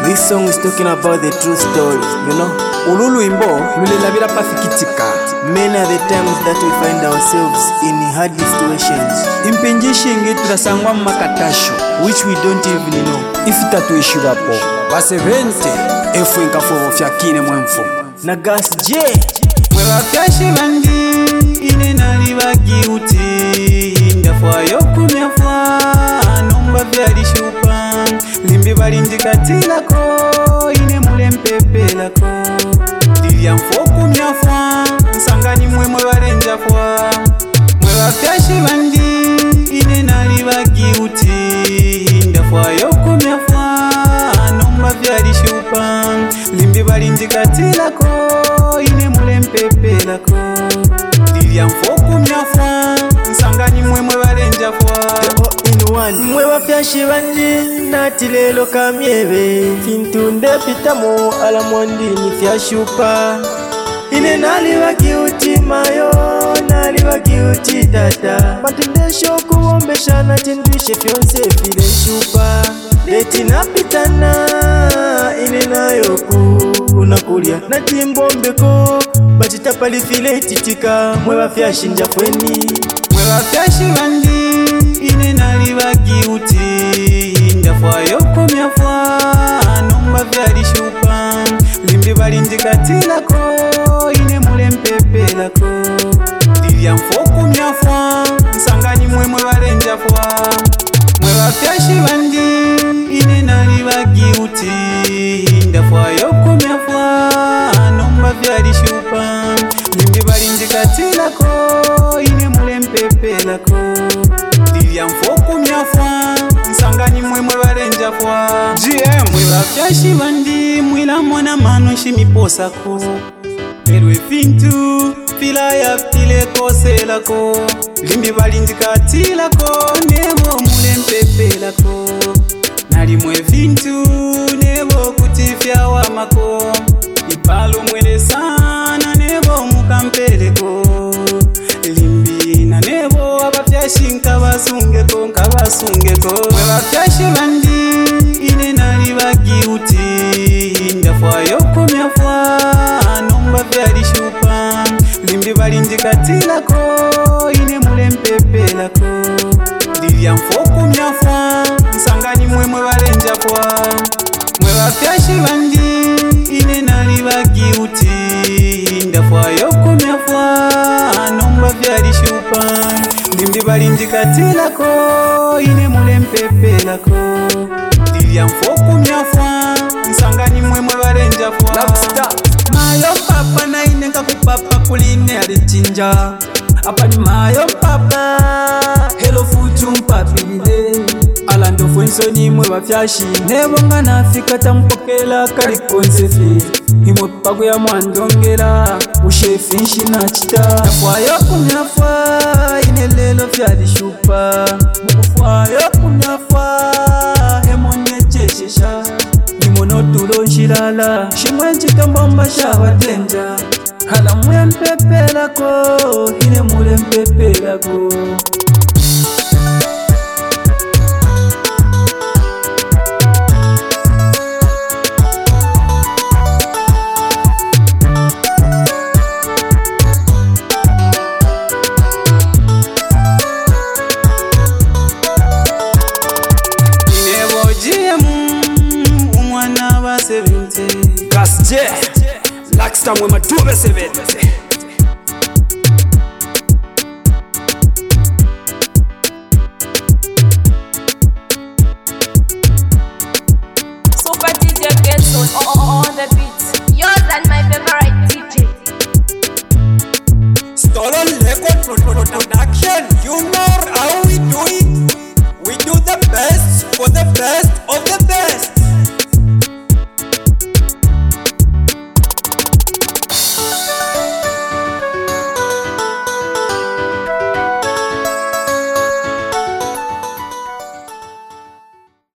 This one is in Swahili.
This song is talking about the true story, you know. Ululu imbo lulelabira pafikitika. Many are the times that we find ourselves in hard situations impinjishingi turasangwa makatasho which we don't even know if tatuishirapo basevente efu inkafuvo fyakine mwemfu na gas J mwebafyashi bandi ine nali bagiuti ndafwayo kumyafwa nomba vyalishupa limbi balindikatilako ine mulempepelako dilya mfo kumyafwa nsangani mwemwe balenjafwa mwebafyashi bandi ine nali bagiuti ndafwayo kumyafwa nomba vyalishupa limbi balindikatilako ine mulempepelako dilya mfo kumyafwa nsangani mwemwe balenjafwa mwe bafyashi bandi nati lelo kamyebe fintu ndepitamo ala mwandini fyashupa ine nali bagiuti mayo nali bagiuti tata batendesho kuwombesha nati ndwishe fyonse file shupa leti napitana ine nayo unakulya nati mbombeko batitapali file titika mwe bafyashi njafweni mwe bafyashi bandi ine nali bagiuti ndafwayo kumyafwa nomba vyalishupa limbi balindikatilako ine mulempepelako dilya mfo kumyafwa nsangani mwemwe balenjafwa mwe bafyashi bandi ine nali bagiuti ndafwayo kumyafwa nomba vyalishupa limbi balindikatilako ine mulempepelako dilya mfo kumyafwa nsangani mwemwe balenjafwa GM mwe bafyashi bandi mwila mwana mano shimiposako erwe fintu fila ya file koselako limbi balindikatilako nebo mulempepelako nali mwe fintu nebo kutifya wamako ipalo mwele sana nebo mukampeleko limbi na nebo abafyashi nkabasungeko mwe bafyashi bandi ine nali bagiuti ndafwayo kumyafwa nomba vyalishupa limbi balindikatilako ine mulempepelako dilya mfo kumyafwa nsangani mwemwe balenjafwa mwe bafyashi bandi ine nali bagiuti ndafwayo kumyafwa nomba vyalishupa limbi balindikatilako ine mulempepelako dilya mfo kumyafwa nsangani mwemwe balenjafwa mayo papa na ine nkakupapa kuline alichinja apa ni mayo papa hello futu mpapile ala ndofu nsoni mwe bafyashi nebo nga nafika tampokela kalikonsefi imwe pagu ya mwandongela ushefishi na chita nafwayo kumyafwa ine lelo vyalishupa mukufwayo kumyafwa hemonecheshesha nimonotulo nshilala shimwe nchitombomba shabatenja hala mulempepelako ine mulempepelako Gas J Laxta mwe matube sevente Super DJ Getson on the beat. Yours and my favorite DJ. Stolen Record Production. You know how we do it. We do the best for the best of the